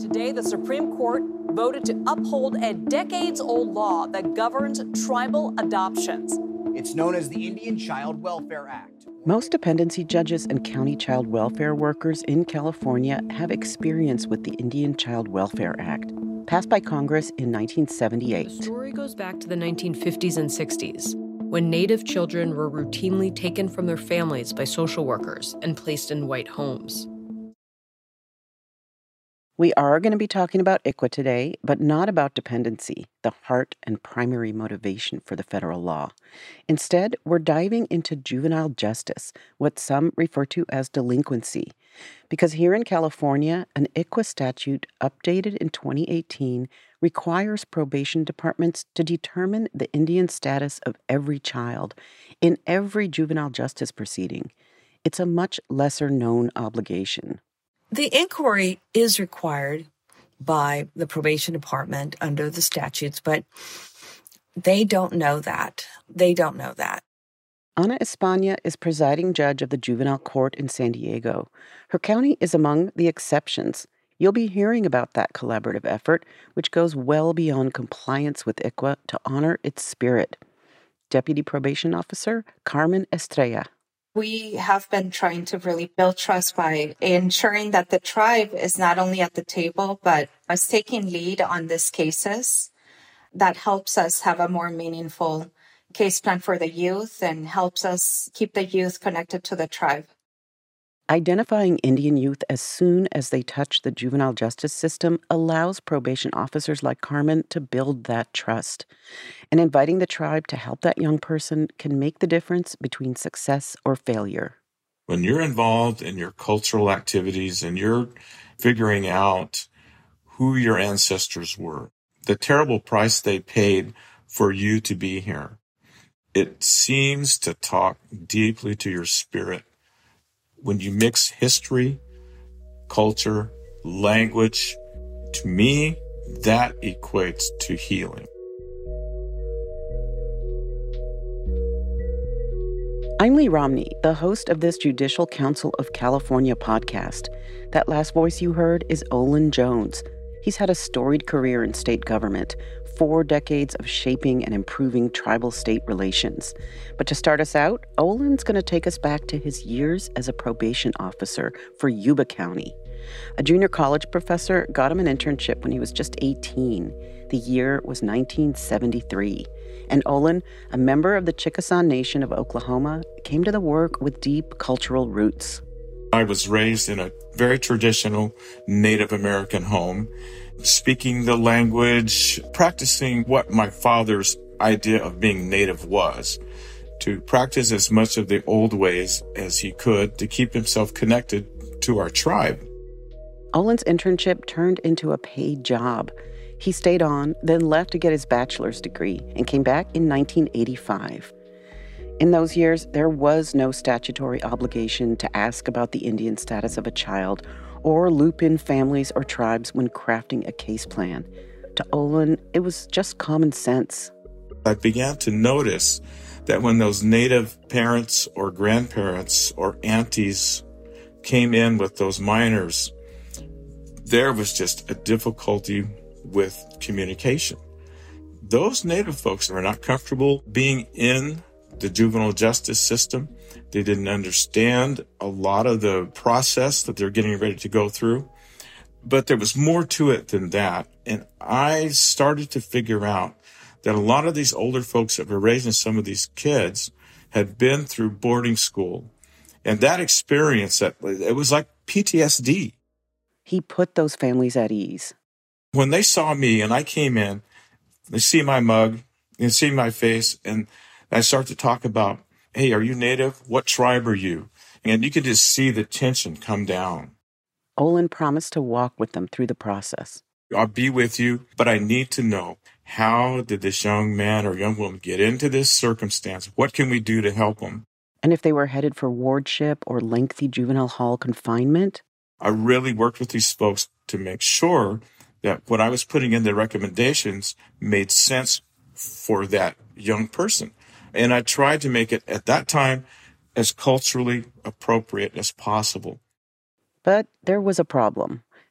Today, the Supreme Court voted to uphold a decades-old law that governs tribal adoptions. It's known as the Indian Child Welfare Act. Most dependency judges and county child welfare workers in California have experience with the Indian Child Welfare Act, passed by Congress in 1978. The story goes back to the 1950s and 60s, when Native children were routinely taken from their families by social workers and placed in white homes. We are going to be talking about ICWA today, but not about dependency, the heart and primary motivation for the federal law. Instead, we're diving into juvenile justice, what some refer to as delinquency. Because here in California, an ICWA statute updated in 2018 requires probation departments to determine the Indian status of every child in every juvenile justice proceeding. It's a much lesser-known obligation. The inquiry is required by the probation department under the statutes, but they don't know that. Ana España is presiding judge of the juvenile court in San Diego. Her county is among the exceptions. You'll be hearing about that collaborative effort, which goes well beyond compliance with ICWA to honor its spirit. Deputy Probation Officer Carmen Estrella. We have been trying to really build trust by ensuring that the tribe is not only at the table, but is taking lead on these cases. That helps us have a more meaningful case plan for the youth and helps us keep the youth connected to the tribe. Identifying Indian youth as soon as they touch the juvenile justice system allows probation officers like Carmen to build that trust. And inviting the tribe to help that young person can make the difference between success or failure. When you're involved in your cultural activities and you're figuring out who your ancestors were, the terrible price they paid for you to be here, it seems to talk deeply to your spirit. When you mix history, culture, language, to me, that equates to healing. I'm Lee Romney, the host of this Judicial Council of California podcast. That last voice you heard is Olin Jones. He's had a storied career in state government, 4 decades of shaping and improving tribal-state relations. But to start us out, Olin's going to take us back to his years as a probation officer for Yuba County. A junior college professor got him an internship when he was just 18. The year was 1973. And Olin, a member of the Chickasaw Nation of Oklahoma, came to the work with deep cultural roots. I was raised in a very traditional Native American home, speaking the language, practicing what my father's idea of being Native was, to practice as much of the old ways as he could to keep himself connected to our tribe. Olin's internship turned into a paid job. He stayed on, then left to get his bachelor's degree, and came back in 1985. In those years, there was no statutory obligation to ask about the Indian status of a child or loop in families or tribes when crafting a case plan. To Olin, it was just common sense. I began to notice that when those Native parents or grandparents or aunties came in with those minors, there was just a difficulty with communication. Those Native folks were not comfortable being in the juvenile justice system. They didn't understand a lot of the process that they're getting ready to go through. But there was more to it than that. And I started to figure out that a lot of these older folks that were raising some of these kids had been through boarding school. And that experience, it was like PTSD. He put those families at ease. When they saw me and I came in, they see my mug, they see my face, and I start to talk about, hey, are you Native? What tribe are you? And you could just see the tension come down. Olin promised to walk with them through the process. I'll be with you, but I need to know, how did this young man or young woman get into this circumstance? What can we do to help them? And if they were headed for wardship or lengthy juvenile hall confinement? I really worked with these folks to make sure that what I was putting in the recommendations made sense for that young person. And I tried to make it, at that time, as culturally appropriate as possible. But there was a problem.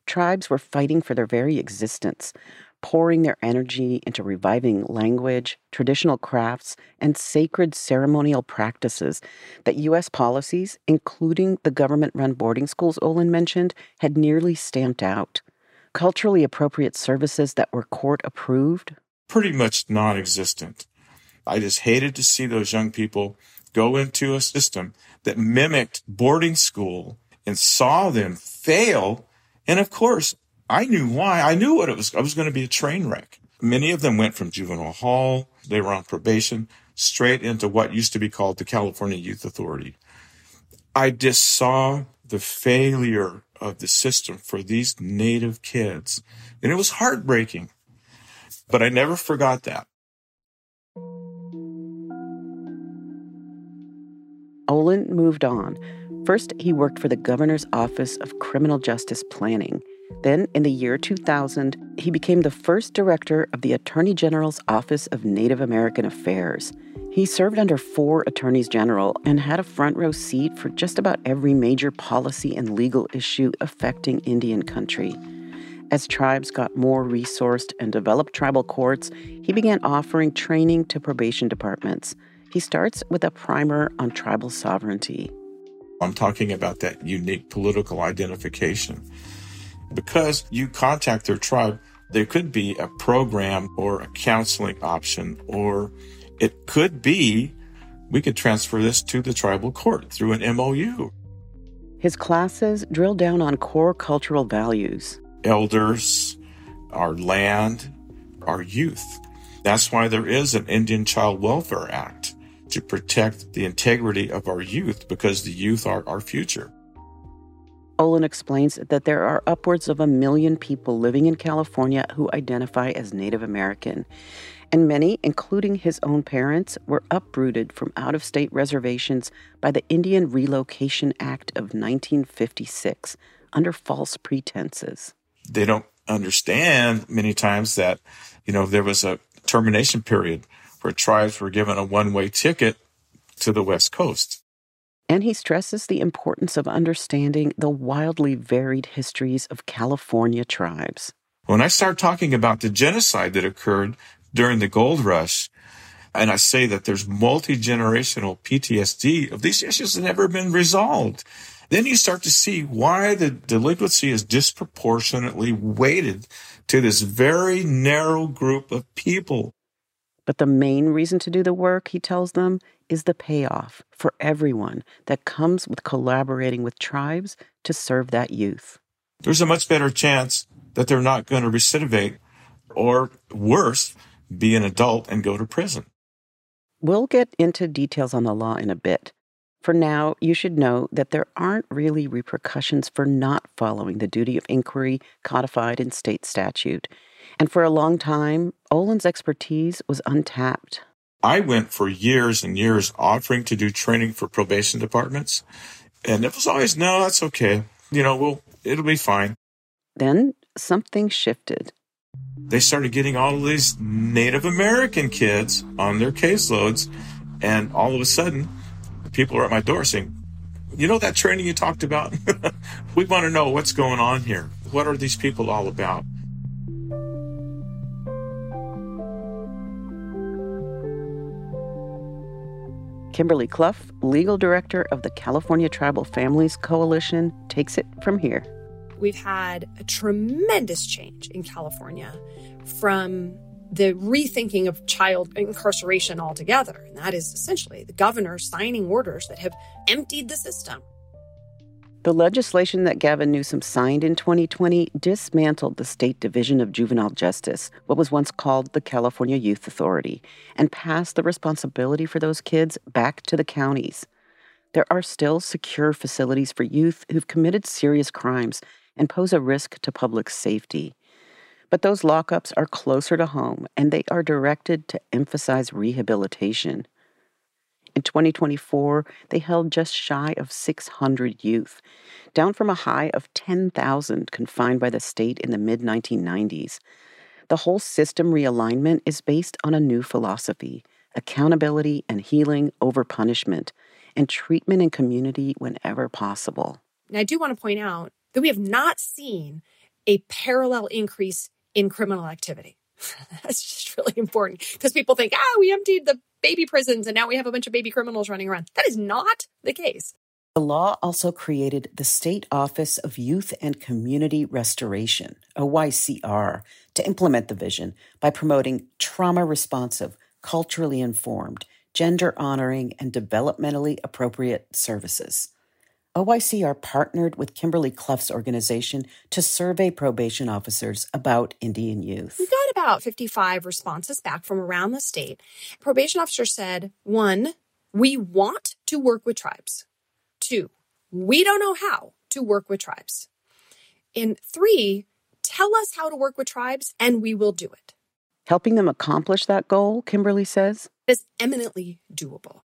tribes were fighting for their very existence, pouring their energy into reviving language, traditional crafts, and sacred ceremonial practices that U.S. policies, including the government-run boarding schools Olin mentioned, had nearly stamped out. Culturally appropriate services that were court-approved? Pretty much non-existent. I just hated to see those young people go into a system that mimicked boarding school and saw them fail. And of course, I knew why. I knew what it was. I was going to be a train wreck. Many of them went from juvenile hall. They were on probation straight into what used to be called the California Youth Authority. I just saw the failure of the system for these Native kids. And it was heartbreaking. But I never forgot that. Olin moved on. First, he worked for the Governor's Office of Criminal Justice Planning. Then, in the year 2000, he became the first director of the Attorney General's Office of Native American Affairs. He served under 4 attorneys general and had a front row seat for just about every major policy and legal issue affecting Indian country. As tribes got more resourced and developed tribal courts, he began offering training to probation departments. He starts with a primer on tribal sovereignty. I'm talking about that unique political identification. Because you contact their tribe, there could be a program or a counseling option, or it could be we could transfer this to the tribal court through an MOU. His classes drill down on core cultural values. Elders, our land, our youth. That's why there is an Indian Child Welfare Act to protect the integrity of our youth, because the youth are our future. Olin explains that there are upwards of 1 million people living in California who identify as Native American, and many, including his own parents, were uprooted from out-of-state reservations by the Indian Relocation Act of 1956 under false pretenses. They don't understand many times that, there was a termination period where tribes were given a one-way ticket to the West Coast. And he stresses the importance of understanding the wildly varied histories of California tribes. When I start talking about the genocide that occurred during the gold rush, and I say that there's multi-generational PTSD of these issues that have never been resolved, then you start to see why the delinquency is disproportionately weighted to this very narrow group of people. But the main reason to do the work, he tells them, is the payoff for everyone that comes with collaborating with tribes to serve that youth. There's a much better chance that they're not going to recidivate, or worse, be an adult and go to prison. We'll get into details on the law in a bit. For now, you should know that there aren't really repercussions for not following the duty of inquiry codified in state statute. And for a long time, Olin's expertise was untapped. I went for years and years offering to do training for probation departments. And it was always, no, that's okay. It'll be fine. Then something shifted. They started getting all of these Native American kids on their caseloads. And all of a sudden, people are at my door saying, that training you talked about? We want to know what's going on here. What are these people all about? Kimberly Clough, legal director of the California Tribal Families Coalition, takes it from here. We've had a tremendous change in California from the rethinking of child incarceration altogether. And that is essentially the governor signing orders that have emptied the system. The legislation that Gavin Newsom signed in 2020 dismantled the State Division of Juvenile Justice, what was once called the California Youth Authority, and passed the responsibility for those kids back to the counties. There are still secure facilities for youth who've committed serious crimes and pose a risk to public safety. But those lockups are closer to home, and they are directed to emphasize rehabilitation. In 2024, they held just shy of 600 youth, down from a high of 10,000 confined by the state in the mid-1990s. The whole system realignment is based on a new philosophy: accountability and healing over punishment, and treatment in community whenever possible. And I do want to point out that we have not seen a parallel increase in criminal activity. That's just really important because people think, we emptied the baby prisons and now we have a bunch of baby criminals running around. That is not the case. The law also created the State Office of Youth and Community Restoration, OYCR, to implement the vision by promoting trauma-responsive, culturally informed, gender-honoring, and developmentally appropriate services. OYCR partnered with Kimberly Clough's organization to survey probation officers about Indian youth. We got about 55 responses back from around the state. Probation officers said, 1, we want to work with tribes. 2, we don't know how to work with tribes. And 3, tell us how to work with tribes and we will do it. Helping them accomplish that goal, Kimberly says, is eminently doable.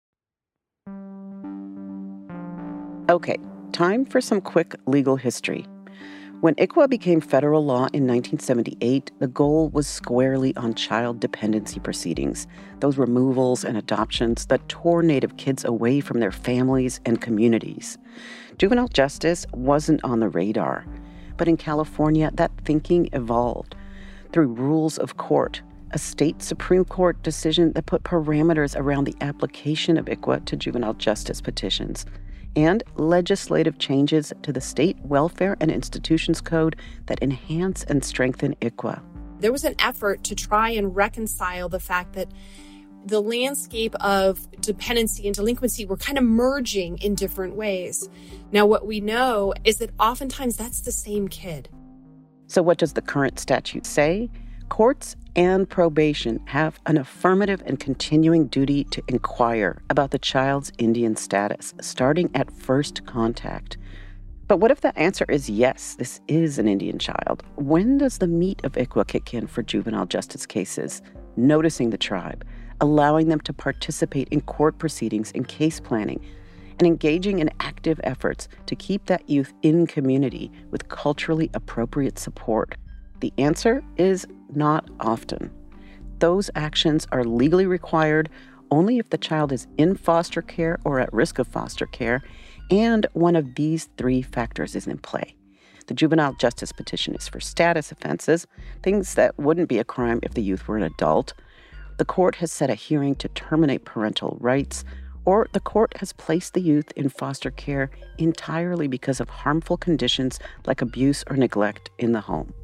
Okay, time for some quick legal history. When ICWA became federal law in 1978, the goal was squarely on child dependency proceedings, those removals and adoptions that tore Native kids away from their families and communities. Juvenile justice wasn't on the radar, but in California, that thinking evolved through rules of court, a state Supreme Court decision that put parameters around the application of ICWA to juvenile justice petitions, and legislative changes to the State Welfare and Institutions Code that enhance and strengthen ICWA. There was an effort to try and reconcile the fact that the landscape of dependency and delinquency were kind of merging in different ways. Now, what we know is that oftentimes that's the same kid. So what does the current statute say? Courts and probation have an affirmative and continuing duty to inquire about the child's Indian status, starting at first contact. But what if the answer is yes, this is an Indian child? When does the meat of ICWA kick in for juvenile justice cases? Noticing the tribe, allowing them to participate in court proceedings and case planning, and engaging in active efforts to keep that youth in community with culturally appropriate support. The answer is not often. Those actions are legally required only if the child is in foster care or at risk of foster care, and one of these 3 factors is in play. The juvenile justice petition is for status offenses, things that wouldn't be a crime if the youth were an adult. The court has set a hearing to terminate parental rights, or the court has placed the youth in foster care entirely because of harmful conditions like abuse or neglect in the home.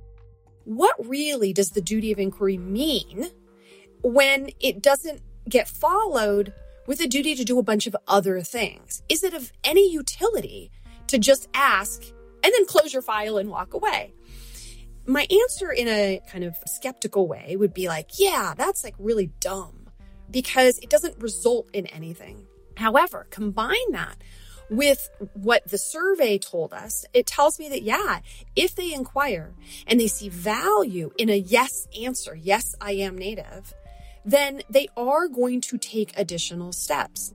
What really does the duty of inquiry mean when it doesn't get followed with a duty to do a bunch of other things? Is it of any utility to just ask and then close your file and walk away? My answer in a kind of skeptical way would be like, yeah, that's like really dumb because it doesn't result in anything. However, combine that with what the survey told us, it tells me that, yeah, if they inquire and they see value in a yes answer, yes, I am Native, then they are going to take additional steps.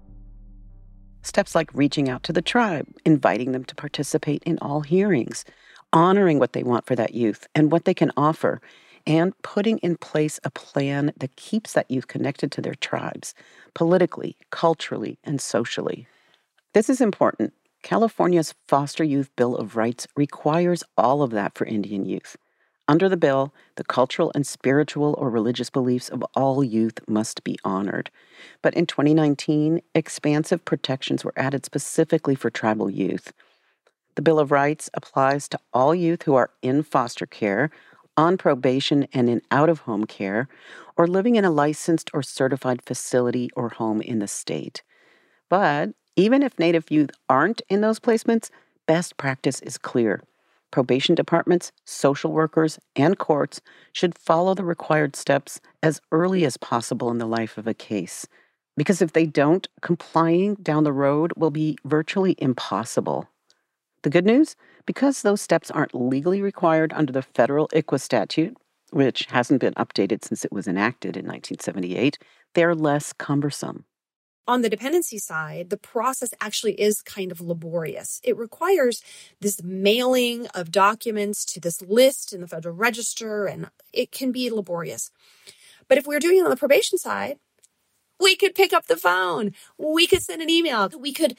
Steps like reaching out to the tribe, inviting them to participate in all hearings, honoring what they want for that youth and what they can offer, and putting in place a plan that keeps that youth connected to their tribes, politically, culturally, and socially. This is important. California's Foster Youth Bill of Rights requires all of that for Indian youth. Under the bill, the cultural and spiritual or religious beliefs of all youth must be honored. But in 2019, expansive protections were added specifically for tribal youth. The Bill of Rights applies to all youth who are in foster care, on probation and in out-of-home care, or living in a licensed or certified facility or home in the state. But even if Native youth aren't in those placements, best practice is clear. Probation departments, social workers, and courts should follow the required steps as early as possible in the life of a case. Because if they don't, complying down the road will be virtually impossible. The good news? Because those steps aren't legally required under the federal ICWA statute, which hasn't been updated since it was enacted in 1978, they're less cumbersome. On the dependency side, the process actually is kind of laborious. It requires this mailing of documents to this list in the Federal Register, and it can be laborious. But if we're doing it on the probation side, we could pick up the phone. We could send an email. We could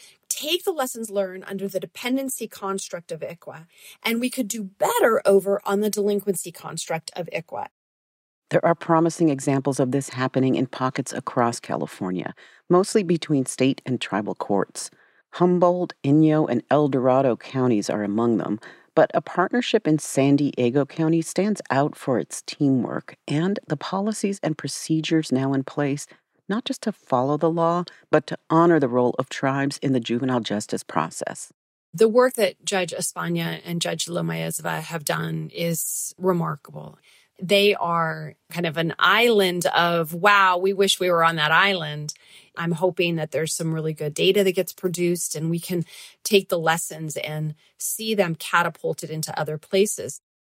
take the lessons learned under the dependency construct of ICWA, and we could do better over on the delinquency construct of ICWA. There are promising examples of this happening in pockets across California, mostly between state and tribal courts. Humboldt, Inyo, and El Dorado counties are among them, but a partnership in San Diego County stands out for its teamwork and the policies and procedures now in place, not just to follow the law, but to honor the role of tribes in the juvenile justice process. The work that Judge España and Judge Lomayezva have done is remarkable. They are kind of an island of, wow, we wish we were on that island. I'm hoping that there's some really good data that gets produced and we can take the lessons and see them catapulted into other places.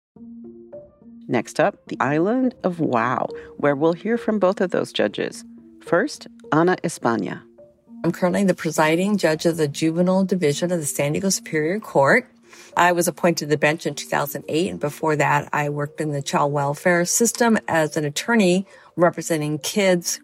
Next up, the island of Wow, where we'll hear from both of those judges. First, Ana España. I'm currently the presiding judge of the Juvenile Division of the San Diego Superior Court. I was appointed to the bench in 2008, and before that, I worked in the child welfare system as an attorney representing kids.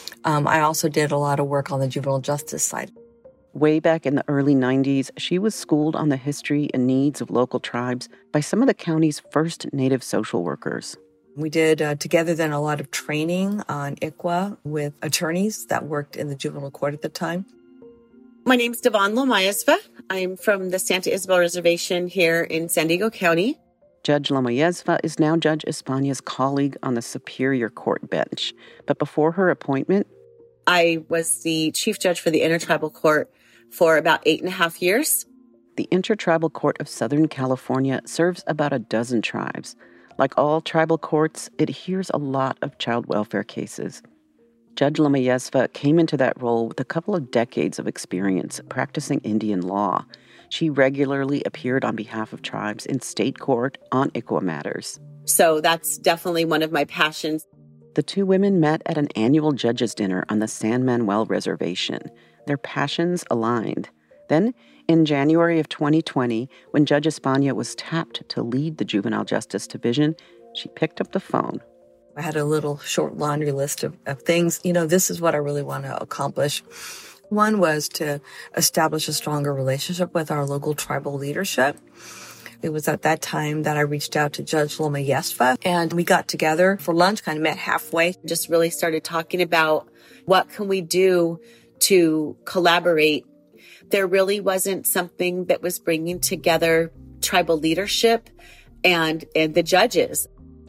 I also did a lot of work on the juvenile justice side. Way back in the early 90s, she was schooled on the history and needs of local tribes by some of the county's first Native social workers. We did together then a lot of training on ICWA with attorneys that worked in the juvenile court at the time. My name's Devon Lomayezva. I'm from the Santa Isabel Reservation here in San Diego County. Judge Lomayezva is now Judge España's colleague on the Superior Court bench. But before her appointment, I was the chief judge for the Intertribal Court for about 8.5 years. The Intertribal Court of Southern California serves about a dozen tribes. Like all tribal courts, it hears a lot of child welfare cases. Judge Lomayezva came into that role with a couple of decades of experience practicing Indian law. She regularly appeared on behalf of tribes in state court on ICWA matters. So that's definitely one of my passions. The two women met at an annual judges' dinner on the San Manuel Reservation. Their passions aligned. Then, in January of 2020, when Judge España was tapped to lead the Juvenile Justice Division, she picked up the phone. I had a little short laundry list of things. This is what I really want to accomplish. One was to establish a stronger relationship with our local tribal leadership. It was at that time that I reached out to Judge Lomayezva, and we got together for lunch, kind of met halfway. Just really started talking about what can we do to collaborate. There really wasn't something that was bringing together tribal leadership and the judges.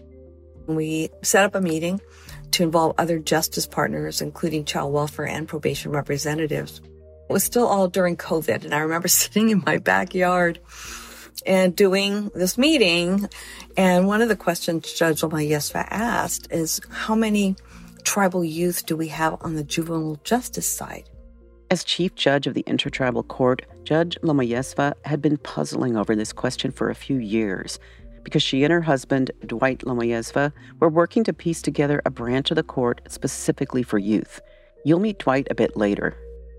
We set up a meeting to involve other justice partners, including child welfare and probation representatives. It was still all during COVID, and I remember sitting in my backyard and doing this meeting. And one of the questions Judge Lomayezva asked is, how many tribal youth do we have on the juvenile justice side? As chief judge of the Intertribal Court, Judge Lomayezva had been puzzling over this question for a few years because she and her husband, Dwight Lomayezva, were working to piece together a branch of the court specifically for youth. You'll meet Dwight a bit later.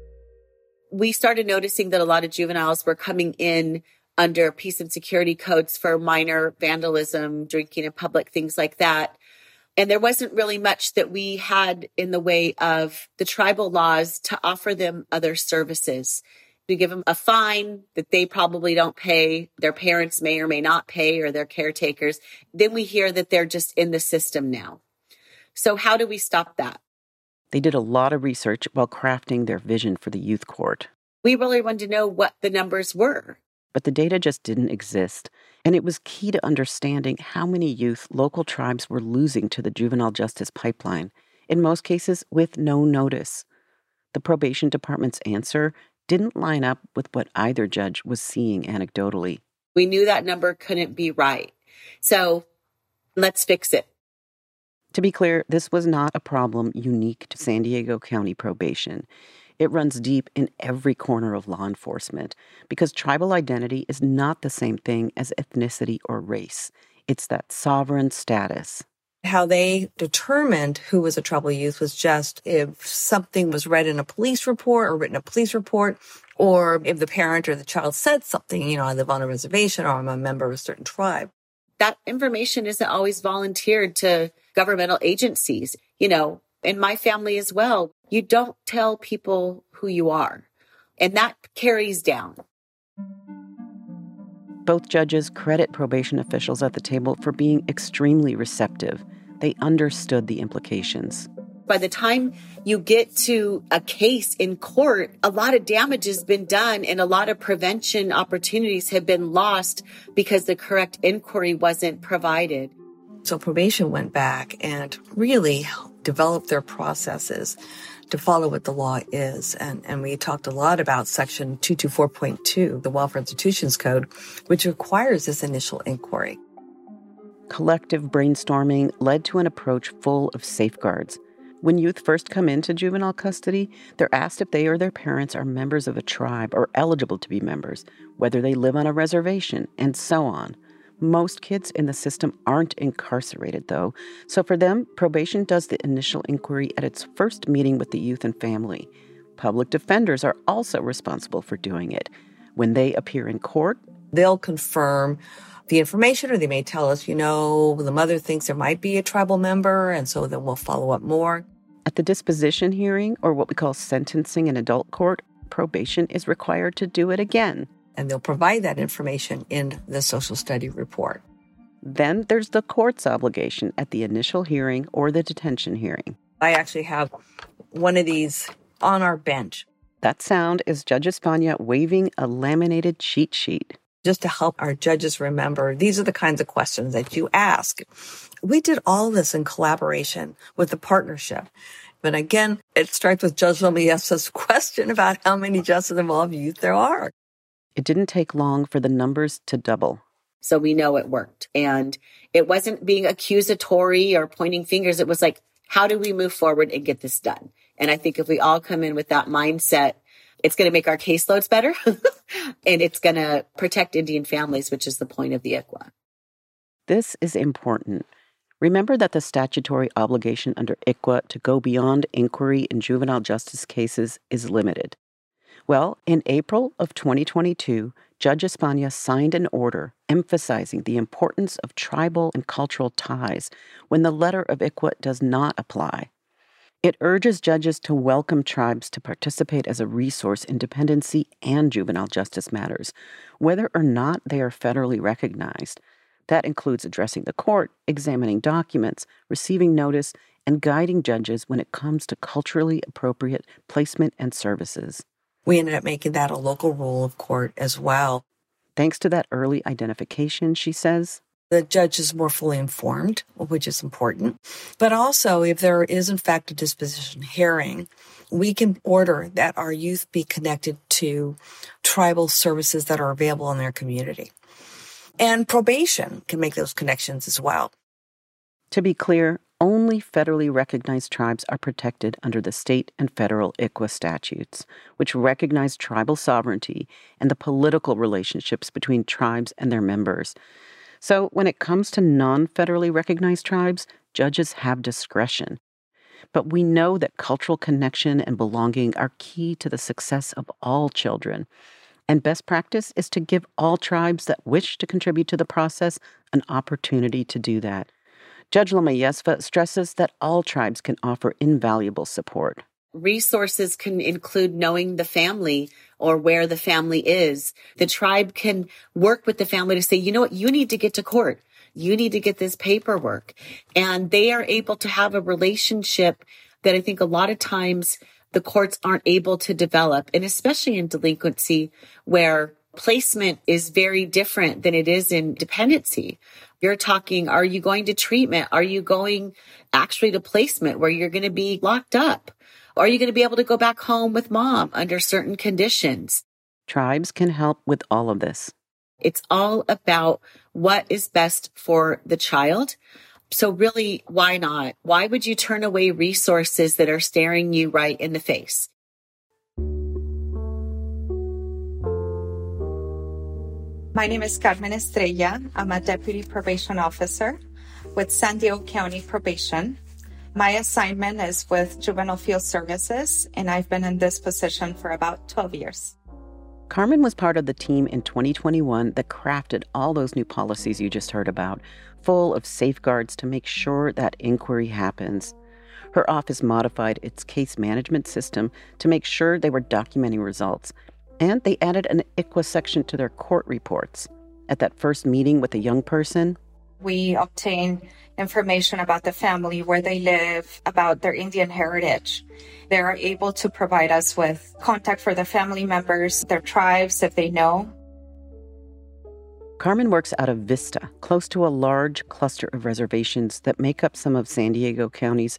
We started noticing that a lot of juveniles were coming in under peace and security codes for minor vandalism, drinking in public, things like that. And there wasn't really much that we had in the way of the tribal laws to offer them other services. We give them a fine that they probably don't pay, their parents may or may not pay, or their caretakers. Then we hear that they're just in the system now. So how do we stop that? They did a lot of research while crafting their vision for the youth court. We really wanted to know what the numbers were. But the data just didn't exist, and it was key to understanding how many youth local tribes were losing to the juvenile justice pipeline, in most cases with no notice. The probation department's answer didn't line up with what either judge was seeing anecdotally. We knew that number couldn't be right. So let's fix it. To be clear, this was not a problem unique to San Diego County probation. It runs deep in every corner of law enforcement because tribal identity is not the same thing as ethnicity or race. It's that sovereign status. How they determined who was a tribal youth was just if something was read in a police report or written a police report, or if the parent or the child said something, I live on a reservation or I'm a member of a certain tribe. That information isn't always volunteered to governmental agencies. In my family as well, you don't tell people who you are. And that carries down. Both judges credit probation officials at the table for being extremely receptive. They understood the implications. By the time you get to a case in court, a lot of damage has been done and a lot of prevention opportunities have been lost because the correct inquiry wasn't provided. So probation went back and really developed their processes to follow what the law is. And we talked a lot about Section 224.2, the Welfare Institutions Code, which requires this initial inquiry. Collective brainstorming led to an approach full of safeguards. When youth first come into juvenile custody, they're asked if they or their parents are members of a tribe or eligible to be members, whether they live on a reservation, and so on. Most kids in the system aren't incarcerated, though, so for them, probation does the initial inquiry at its first meeting with the youth and family. Public defenders are also responsible for doing it. When they appear in court, they'll confirm the information, or they may tell us, the mother thinks there might be a tribal member, and so then we'll follow up more. At the disposition hearing, or what we call sentencing in adult court, probation is required to do it again. And they'll provide that information in the social study report. Then there's the court's obligation at the initial hearing or the detention hearing. I actually have one of these on our bench. That sound is Judge Espana waving a laminated cheat sheet. Just to help our judges remember, these are the kinds of questions that you ask. We did all this in collaboration with the partnership. But again, it starts with Judge Lomayesa's question about how many justice-involved youth there are. It didn't take long for the numbers to double. So we know it worked. And it wasn't being accusatory or pointing fingers. It was like, how do we move forward and get this done? And I think if we all come in with that mindset, it's going to make our caseloads better and it's going to protect Indian families, which is the point of the ICWA. This is important. Remember that the statutory obligation under ICWA to go beyond inquiry in juvenile justice cases is limited. Well, in April of 2022, Judge Espana signed an order emphasizing the importance of tribal and cultural ties when the letter of ICWA does not apply. It urges judges to welcome tribes to participate as a resource in dependency and juvenile justice matters, whether or not they are federally recognized. That includes addressing the court, examining documents, receiving notice, and guiding judges when it comes to culturally appropriate placement and services. We ended up making that a local rule of court as well. Thanks to that early identification, she says, the judge is more fully informed, which is important. But also, if there is, in fact, a disposition hearing, we can order that our youth be connected to tribal services that are available in their community. And probation can make those connections as well. To be clear, only federally recognized tribes are protected under the state and federal ICWA statutes, which recognize tribal sovereignty and the political relationships between tribes and their members. So when it comes to non-federally recognized tribes, judges have discretion. But we know that cultural connection and belonging are key to the success of all children. And best practice is to give all tribes that wish to contribute to the process an opportunity to do that. Judge Lomayesa stresses that all tribes can offer invaluable support. Resources can include knowing the family or where the family is. The tribe can work with the family to say, you know what, you need to get to court. You need to get this paperwork. And they are able to have a relationship that I think a lot of times the courts aren't able to develop, and especially in delinquency where placement is very different than it is in dependency. You're talking, are you going to treatment? Are you going actually to placement where you're going to be locked up? Are you going to be able to go back home with mom under certain conditions? Tribes can help with all of this. It's all about what is best for the child. So really, why not? Why would you turn away resources that are staring you right in the face? My name is Carmen Estrella. I'm a deputy probation officer with San Diego County Probation. My assignment is with Juvenile Field Services, and I've been in this position for about 12 years. Carmen was part of the team in 2021 that crafted all those new policies you just heard about, full of safeguards to make sure that inquiry happens. Her office modified its case management system to make sure they were documenting results, And they added an ICWA section to their court reports. At that first meeting with a young person, we obtain information about the family, where they live, about their Indian heritage. They are able to provide us with contact for their family members, their tribes, if they know. Carmen works out of Vista, close to a large cluster of reservations that make up some of San Diego County's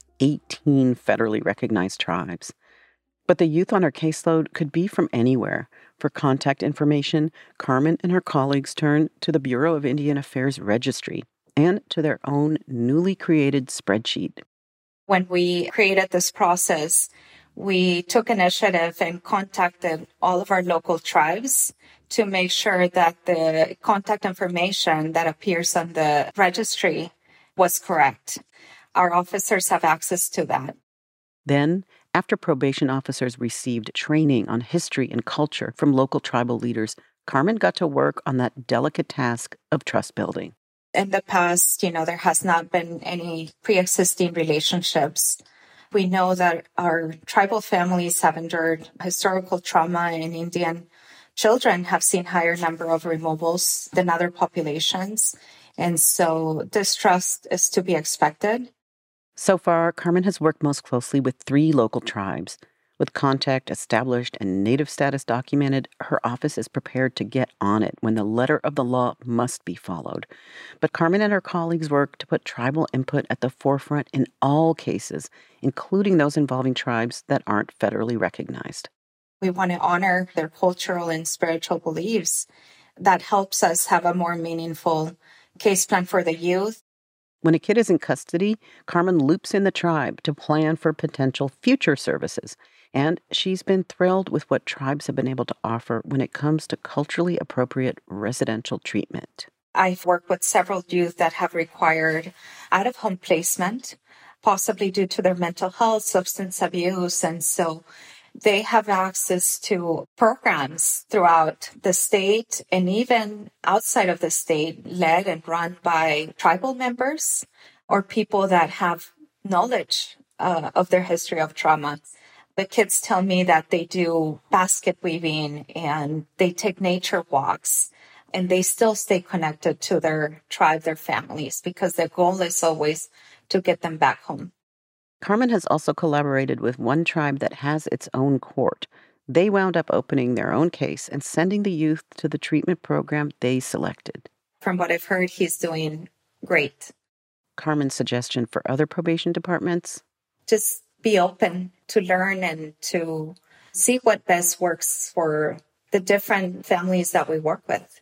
18 federally recognized tribes. But the youth on her caseload could be from anywhere. For contact information, Carmen and her colleagues turn to the Bureau of Indian Affairs Registry and to their own newly created spreadsheet. When we created this process, we took initiative and contacted all of our local tribes to make sure that the contact information that appears on the registry was correct. Our officers have access to that. Then, after probation officers received training on history and culture from local tribal leaders, Carmen got to work on that delicate task of trust building. In the past, there has not been any pre-existing relationships. We know that our tribal families have endured historical trauma, and Indian children have seen higher number of removals than other populations. And so this trust is to be expected. So far, Carmen has worked most closely with 3 local tribes. With contact established and native status documented, her office is prepared to get on it when the letter of the law must be followed. But Carmen and her colleagues work to put tribal input at the forefront in all cases, including those involving tribes that aren't federally recognized. We want to honor their cultural and spiritual beliefs. That helps us have a more meaningful case plan for the youth. When a kid is in custody, Carmen loops in the tribe to plan for potential future services. And she's been thrilled with what tribes have been able to offer when it comes to culturally appropriate residential treatment. I've worked with several youth that have required out-of-home placement, possibly due to their mental health, substance abuse. And so they have access to programs throughout the state and even outside of the state, led and run by tribal members or people that have knowledge of their history of trauma. The kids tell me that they do basket weaving and they take nature walks, and they still stay connected to their tribe, their families, because their goal is always to get them back home. Carmen has also collaborated with one tribe that has its own court. They wound up opening their own case and sending the youth to the treatment program they selected. From what I've heard, he's doing great. Carmen's suggestion for other probation departments? Just be open to learn and to see what best works for the different families that we work with.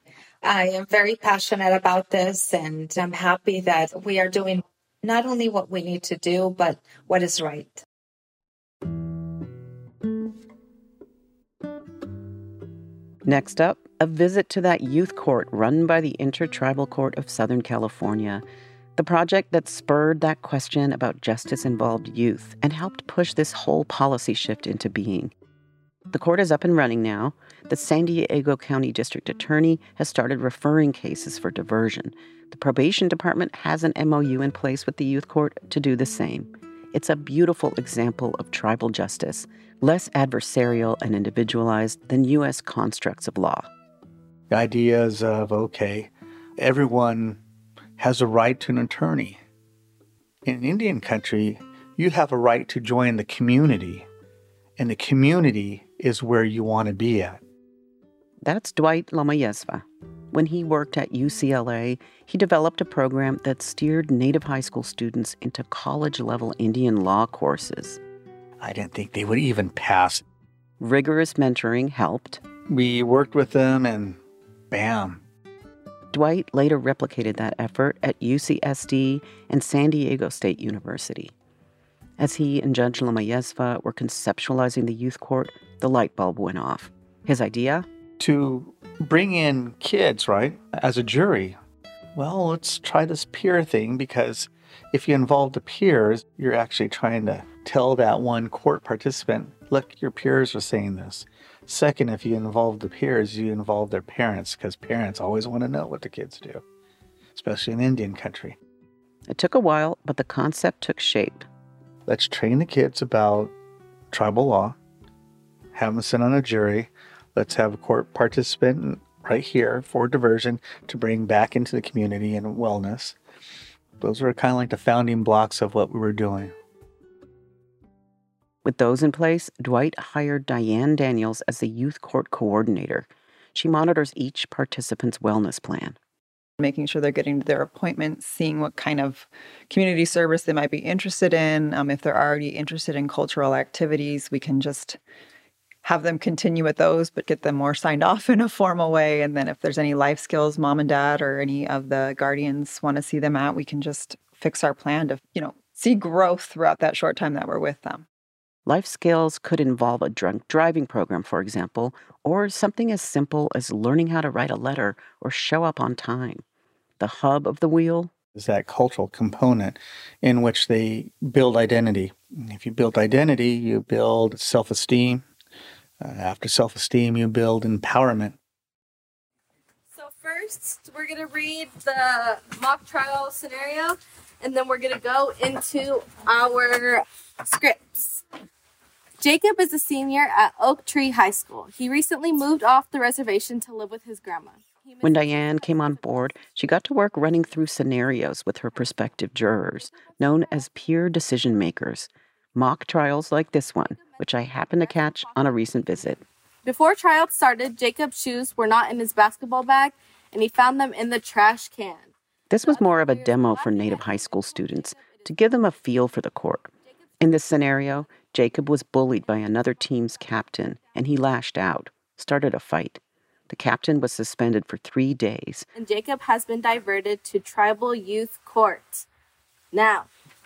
I am very passionate about this, and I'm happy that we are doing not only what we need to do, but what is right. Next up, a visit to that youth court run by the Intertribal Court of Southern California. The project that spurred that question about justice-involved youth and helped push this whole policy shift into being. The court is up and running now. The San Diego County District Attorney has started referring cases for diversion. The probation department has an MOU in place with the youth court to do the same. It's a beautiful example of tribal justice, less adversarial and individualized than U.S. constructs of law. The ideas of, everyone has a right to an attorney. In Indian country, you have a right to join the community, and the community is where you want to be at. That's Dwight Lomayesva. When he worked at UCLA, he developed a program that steered Native high school students into college-level Indian law courses. I didn't think they would even pass. Rigorous mentoring helped. We worked with them, and bam. Dwight later replicated that effort at UCSD and San Diego State University. As he and Judge Lomayesva were conceptualizing the youth court, the light bulb went off. His idea? To bring in kids, right, as a jury. Well, let's try this peer thing, because if you involve the peers, you're actually trying to tell that one court participant, look, your peers are saying this. Second, if you involve the peers, you involve their parents, because parents always want to know what the kids do, especially in Indian country. It took a while, but the concept took shape. Let's train the kids about tribal law, have them sit on a jury, Let's have a court participant right here for diversion to bring back into the community and wellness. Those were kind of like the founding blocks of what we were doing. With those in place, Dwight hired Diane Daniels as the youth court coordinator. She monitors each participant's wellness plan. Making sure they're getting to their appointments, seeing what kind of community service they might be interested in. If they're already interested in cultural activities, we can just have them continue with those, but get them more signed off in a formal way. And then if there's any life skills mom and dad or any of the guardians want to see them at, we can just fix our plan to, see growth throughout that short time that we're with them. Life skills could involve a drunk driving program, for example, or something as simple as learning how to write a letter or show up on time. The hub of the wheel is that cultural component in which they build identity. If you build identity, you build self-esteem. After self-esteem, you build empowerment. So first, we're going to read the mock trial scenario, and then we're going to go into our scripts. Jacob is a senior at Oak Tree High School. He recently moved off the reservation to live with his grandma. When Diane came on board, she got to work running through scenarios with her prospective jurors, known as peer decision makers. Mock trials like this one, which I happened to catch on a recent visit. Before trials started, Jacob's shoes were not in his basketball bag, and he found them in the trash can. This was more of a demo for Native high school students, to give them a feel for the court. In this scenario, Jacob was bullied by another team's captain, and he lashed out, started a fight. The captain was suspended for 3 days. And Jacob has been diverted to tribal youth court. Now,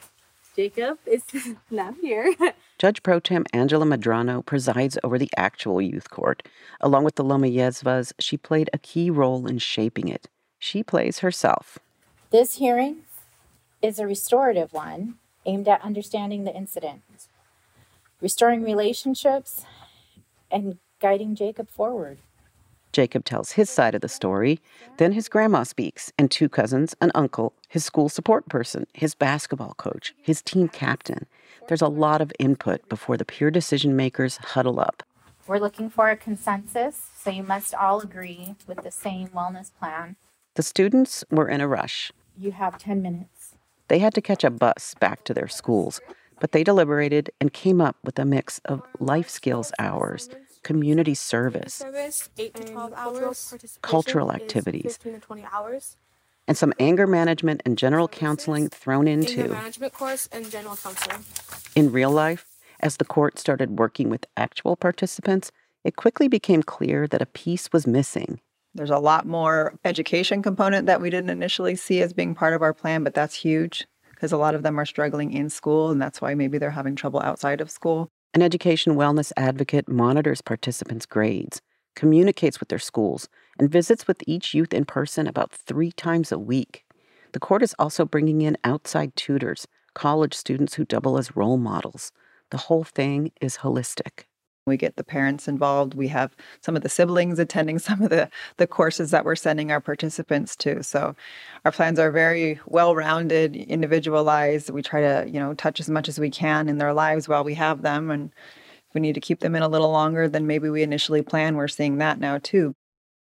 Jacob is now here. Judge Pro Tem Angela Medrano presides over the actual youth court. Along with the Loma Yesvas, she played a key role in shaping it. She plays herself. This hearing is a restorative one aimed at understanding the incident, restoring relationships, and guiding Jacob forward. Jacob tells his side of the story. Then his grandma speaks, and 2 cousins, an uncle, his school support person, his basketball coach, his team captain. There's a lot of input before the peer decision makers huddle up. We're looking for a consensus, so you must all agree with the same wellness plan. The students were in a rush. You have 10 minutes. They had to catch a bus back to their schools, but they deliberated and came up with a mix of life skills hours, community service, 8 to 12 hours, cultural activities, 15 to 20 hours, and some anger management and general counseling thrown in too. Anger management course and general counseling. In real life, as the court started working with actual participants, it quickly became clear that a piece was missing. There's a lot more education component that we didn't initially see as being part of our plan, but that's huge because a lot of them are struggling in school, and that's why maybe they're having trouble outside of school. An education wellness advocate monitors participants' grades, communicates with their schools, and visits with each youth in person about 3 times a week. The court is also bringing in outside tutors, college students who double as role models. The whole thing is holistic. We get the parents involved. We have some of the siblings attending some of the courses that we're sending our participants to. So our plans are very well-rounded, individualized. We try to, touch as much as we can in their lives while we have them. And if we need to keep them in a little longer than maybe we initially planned, we're seeing that now too.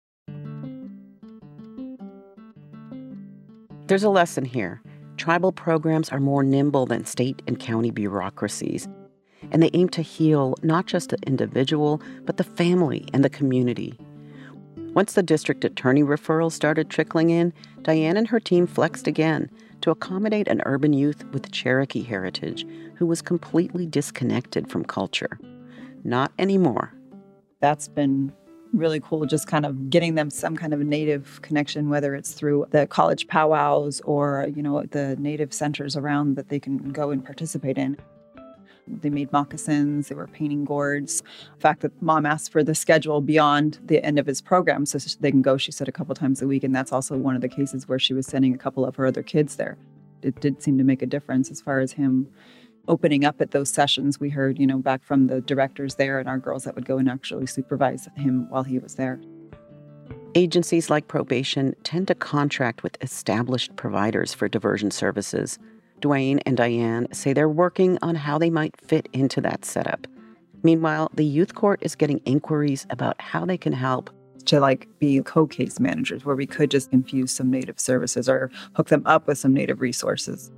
There's a lesson here. Tribal programs are more nimble than state and county bureaucracies. And they aim to heal not just the individual, but the family and the community. Once the district attorney referrals started trickling in, Diane and her team flexed again to accommodate an urban youth with Cherokee heritage who was completely disconnected from culture. Not anymore. That's been really cool, just kind of getting them some kind of Native connection, whether it's through the college powwows or, the Native centers around that they can go and participate in. They made moccasins, they were painting gourds. The fact that Mom asked for the schedule beyond the end of his program so they can go, she said, a couple times a week. And that's also one of the cases where she was sending a couple of her other kids there. It did seem to make a difference as far as him opening up at those sessions. We heard, back from the directors there and our girls that would go and actually supervise him while he was there. Agencies like probation tend to contract with established providers for diversion services. Dwayne and Diane say they're working on how they might fit into that setup. Meanwhile, the youth court is getting inquiries about how they can help to be co-case managers, where we could just infuse some Native services or hook them up with some Native resources.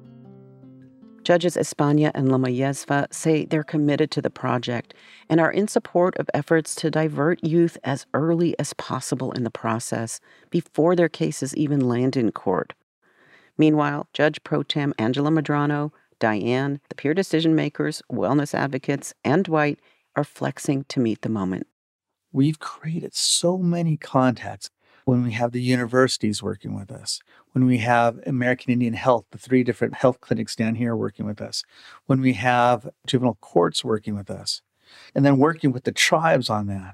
Judges España and Lomayezva say they're committed to the project and are in support of efforts to divert youth as early as possible in the process, before their cases even land in court. Meanwhile, Judge Pro Tem Angela Medrano, Diane, the peer decision makers, wellness advocates, and Dwight are flexing to meet the moment. We've created so many contacts when we have the universities working with us, when we have American Indian Health, the 3 different health clinics down here working with us, when we have juvenile courts working with us, and then working with the tribes on that.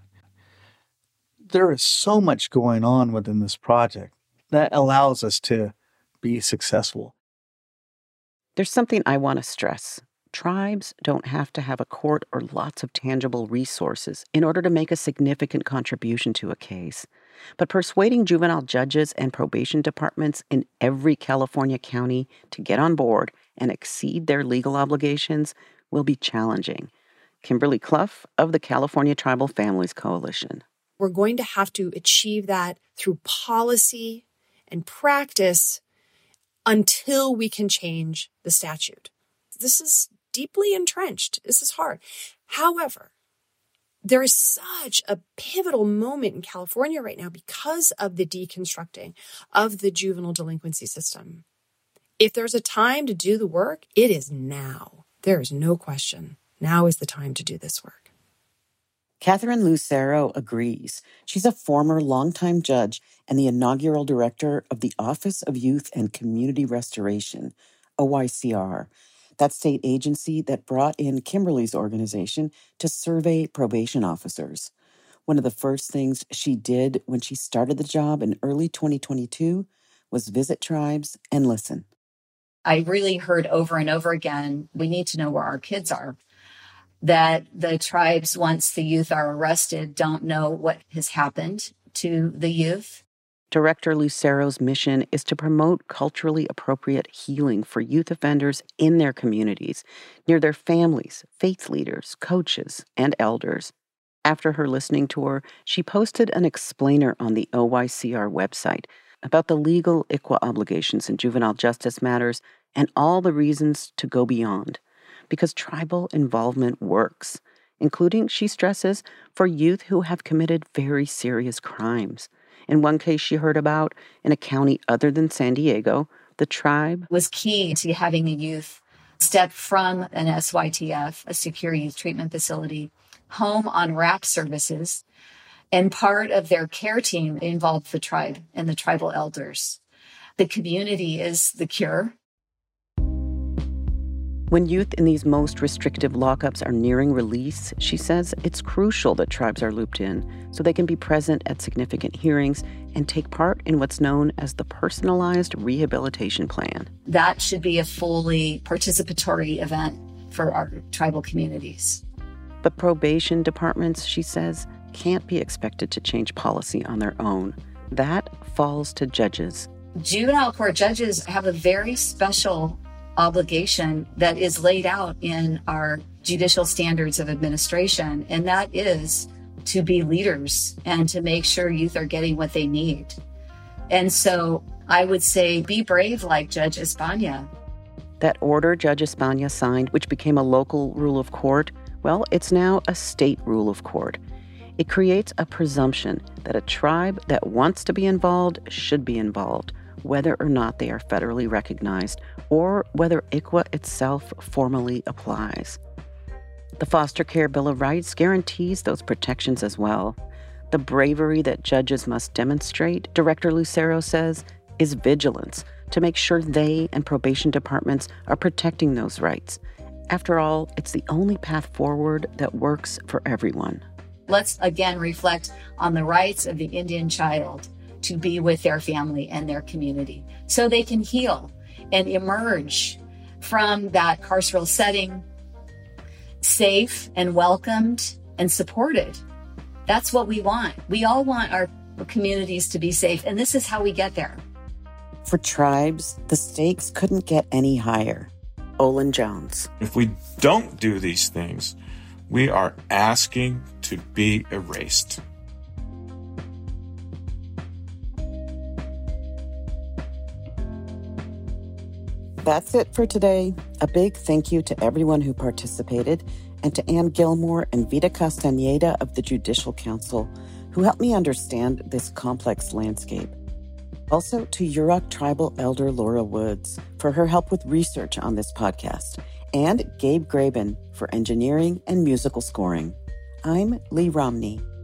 There is so much going on within this project that allows us to be successful. There's something I want to stress. Tribes don't have to have a court or lots of tangible resources in order to make a significant contribution to a case. But persuading juvenile judges and probation departments in every California county to get on board and exceed their legal obligations will be challenging. Kimberly Clough of the California Tribal Families Coalition. We're going to have to achieve that through policy and practice until we can change the statute. This is deeply entrenched. This is hard. However, there is such a pivotal moment in California right now because of the deconstructing of the juvenile delinquency system. If there's a time to do the work, it is now. There is no question. Now is the time to do this work. Catherine Lucero agrees. She's a former longtime judge and the inaugural director of the Office of Youth and Community Restoration, OYCR, that state agency that brought in Kimberly's organization to survey probation officers. One of the first things she did when she started the job in early 2022 was visit tribes and listen. I really heard over and over again, we need to know where our kids are. That the tribes, once the youth are arrested, don't know what has happened to the youth. Director Lucero's mission is to promote culturally appropriate healing for youth offenders in their communities, near their families, faith leaders, coaches, and elders. After her listening tour, she posted an explainer on the OYCR website about the legal ICWA obligations in juvenile justice matters and all the reasons to go beyond. Because tribal involvement works, including, she stresses, for youth who have committed very serious crimes. In one case she heard about, in a county other than San Diego, the tribe was key to having a youth step from an SYTF, a secure youth treatment facility, home on RAP services, and part of their care team involved the tribe and the tribal elders. The community is the cure. When youth in these most restrictive lockups are nearing release, she says it's crucial that tribes are looped in so they can be present at significant hearings and take part in what's known as the Personalized Rehabilitation Plan. That should be a fully participatory event for our tribal communities. But probation departments, she says, can't be expected to change policy on their own. That falls to judges. Juvenile court judges have a very special obligation that is laid out in our judicial standards of administration, and that is to be leaders and to make sure youth are getting what they need. And so I would say be brave like Judge España. That order Judge España signed, which became a local rule of court, well, it's now a state rule of court. It creates a presumption that a tribe that wants to be involved should be involved, whether or not they are federally recognized or whether ICWA itself formally applies. The Foster Care Bill of Rights guarantees those protections as well. The bravery that judges must demonstrate, Director Lucero says, is vigilance to make sure they and probation departments are protecting those rights. After all, it's the only path forward that works for everyone. Let's again reflect on the rights of the Indian child to be with their family and their community so they can heal and emerge from that carceral setting safe and welcomed and supported. That's what we want. We all want our communities to be safe, and this is how we get there. For tribes, the stakes couldn't get any higher. Olin Jones. If we don't do these things, We are asking to be erased. That's it for today. A big thank you to everyone who participated, and to Ann Gilmore and Vita Castaneda of the Judicial Council, who helped me understand this complex landscape. Also to Yurok Tribal Elder Laura Woods for her help with research on this podcast, and Gabe Graben for engineering and musical scoring. I'm Lee Romney.